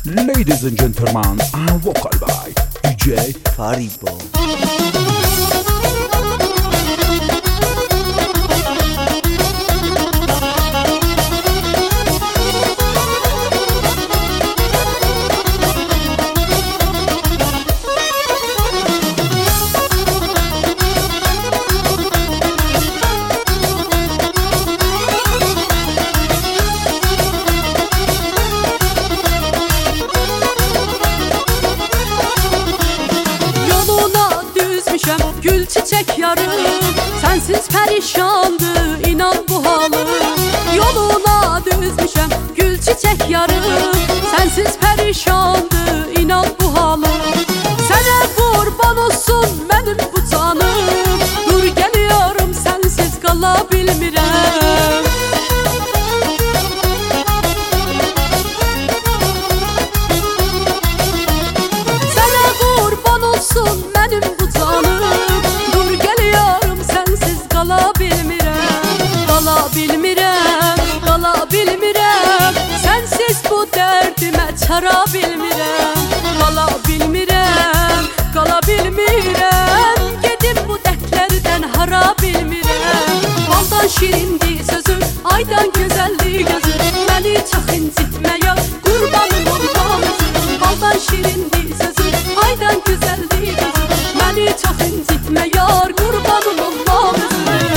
Ladies and gentlemen, and vocal by DJ Faribo. Gül çiçek yarım, sensiz perişandı inan bu halım. Yoluna düzmüşem gül çiçek yarım, sensiz perişandı inan bu halım. Sana kurban olsun benim bu canım, dur geliyorum sensiz kala bilmirəm. Sana kurban olsun benim bu canım, qala bilmirəm, sensiz bu dərdimə çara bilmirəm. Qala bilmirəm, gedim bu dərdlərdən hara bilmirəm. Baldan şirindir sözün, aydan gözəldir gözün, məni çox incitməyə qurbanım olmam özün. Baldan şirindir sözün, aydan gözəldir gözün, məni çox incitməyə qurbanım olmam özün.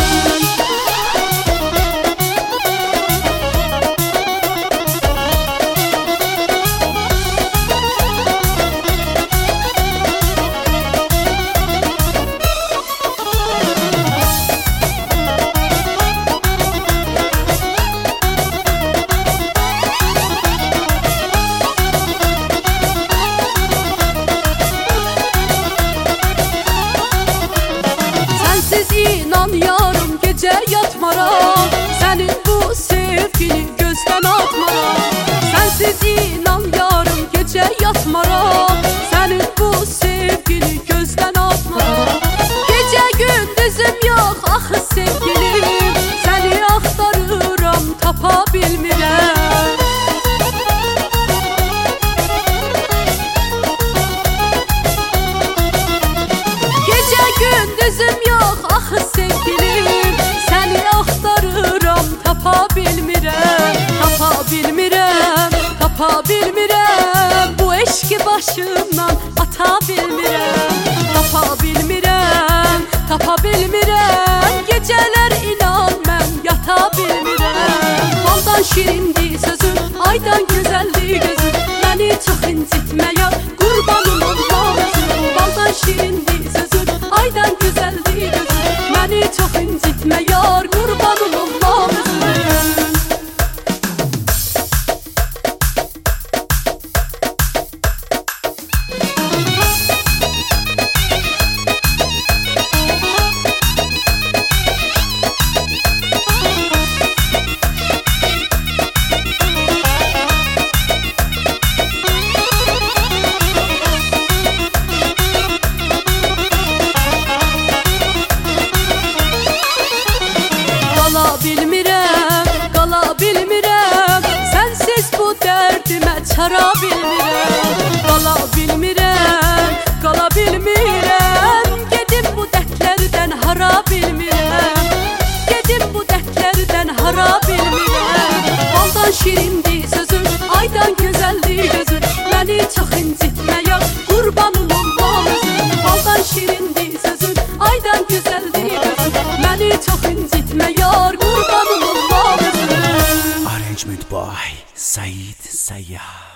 İnan yarım gece yatmaram, senin bu sevgini gözden atmaram. Sensiz inan yarım gece yatmaram, senin bu sevgini gözden atmaram. Gece gündüzüm yok ah sevgilim, seni axtarıram tapa bilmirəm. Gece gündüzüm yok ah sevgilim, seni axtarıram tapa bilmirəm. Tapa bilmirəm, bu eşki başımdan ata bilmirəm. Tapa bilmirəm, geceler inan mən yata bilmirəm. Baldan şirindir sözün, aydan gözəldir gözün, məni çox incitməyə qurbanım olmam özün. Baldan şirindir sözün, aydan gözəldir gözün, məni çox incitməyə qurbanım olmam özün. Qala bilmirəm, sensiz bu dərdimə çara bilmirəm. Qala bilmirəm, gedim bu dərdlərdən hara bilmirəm. Hara bilmirəm. Baldan şirindir sözün, aydan gözəldir gözün, məni çox incitməyə qurbanım olmam özün. Baldan şirindir sözün, aydan gözəldir gözün, məni çox incitməyə qurbanım olmam özün. Arrangement by Said Sayyah.